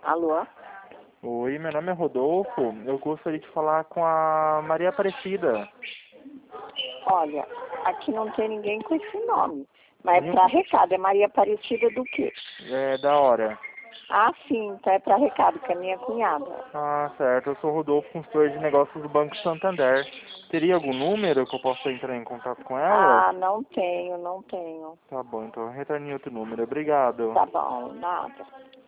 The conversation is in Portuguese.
Alô? Oi, meu nome é Rodolfo. Eu gostaria de falar com a Maria Aparecida. Olha, aqui não tem ninguém com esse nome. Mas é para recado. É Maria Aparecida do quê? É da hora. Ah, sim. Então é para recado, que é minha cunhada. Ah, certo. Eu sou o Rodolfo, consultor de negócios do Banco Santander. Teria algum número que eu possa entrar em contato com ela? Ah, não tenho. Tá bom, então eu retorno em outro número. Obrigado. Tá bom, nada.